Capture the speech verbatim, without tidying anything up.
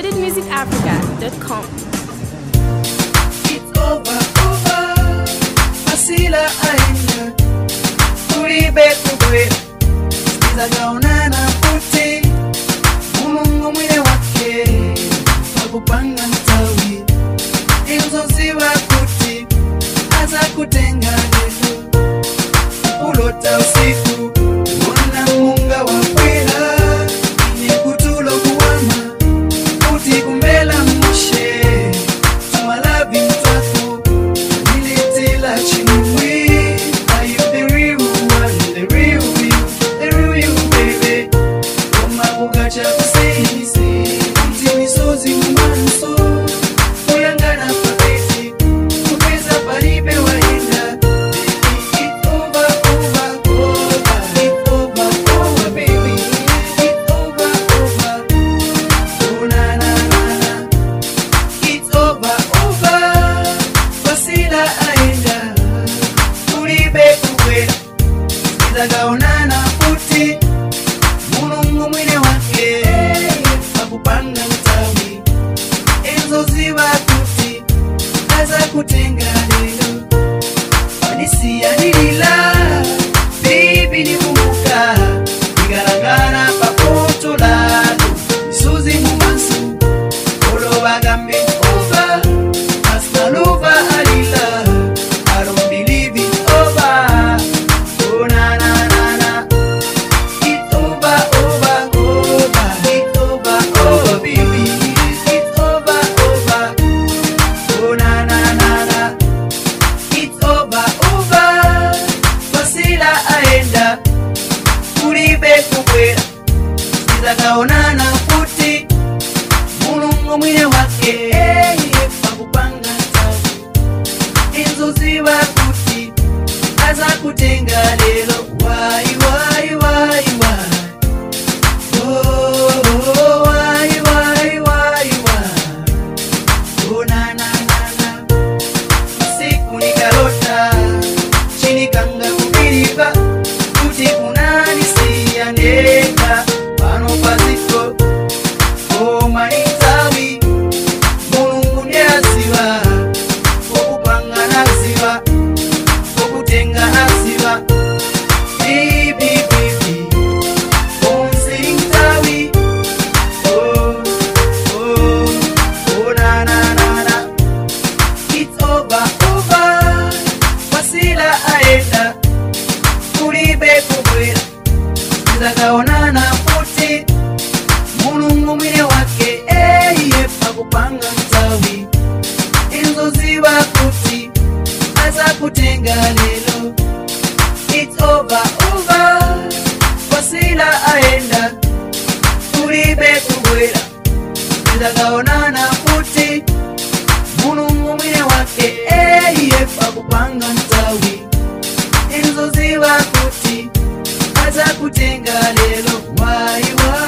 recorded music africa dot com. It's over, over. Masila aina Kuribe kubwe Sikiza gaonana puti Mungu mwine wake Wakupanga mtawi Inzo siwa kuti Aza kutenga neto Ulota usiku Mwana munga wakwela Ine kutulo kuwama Kuti kumbela mwishe Tumalabi mtwafu Nilitila chimui Are you the real one, the real you, the real you baby Koma bugacha kusisi Mti misozi mmanso Kuyangana papeti Kupeza paribe waenda It's over, over, over It's over, over baby It's over, over Oh na na na na It's over, over Wasila aenda Kuribe kukwela Sikiza gaonana puti Mulungu mwine wake Wakupanga mtawi Enzo ziwa kuti Aza kutenga lelo Wanisia nilila Bibi ni mumuka Nigarangana papoto lalo Isuzi mumansu Olo bagambe over Asna luva alila I don't believe it's over Oh na na na na It's over, over, over It's over, over baby It's over, over Oh na na na na It's over, over Wasila aenda Kuribe kukwela Sikiza gaonana puti Mulungu mwine wake Wakupanga mtawi Enzo ziwa kuti Aza kutenga lelo Why, why, why, why Oh, oh, why, why, why, why Oh na na na na Siku nikalota Chini kanga kupiriba Kuti kunani siya ndeka Pano pasiko Oh manitawi Mulungu ndiaziwa Okupanga naziwa Okutenga naziwa Bibi bibi Onsirintawi Oh oh Oh na na na na It's over over Wasila aenda Kuribe kubwela Sikiza gaonana puti Mulungu mwine wake Eye pakupanga mtawi Enzo ziwa kuti Aza kutenga lelo It's over, over Wasila aenda Kuribe kubwela Sikiza gaonana puti Mulungu mwine wake Eye pakupanga mtawi Enzo ziwa kuti Aza kutenga lelo Why, why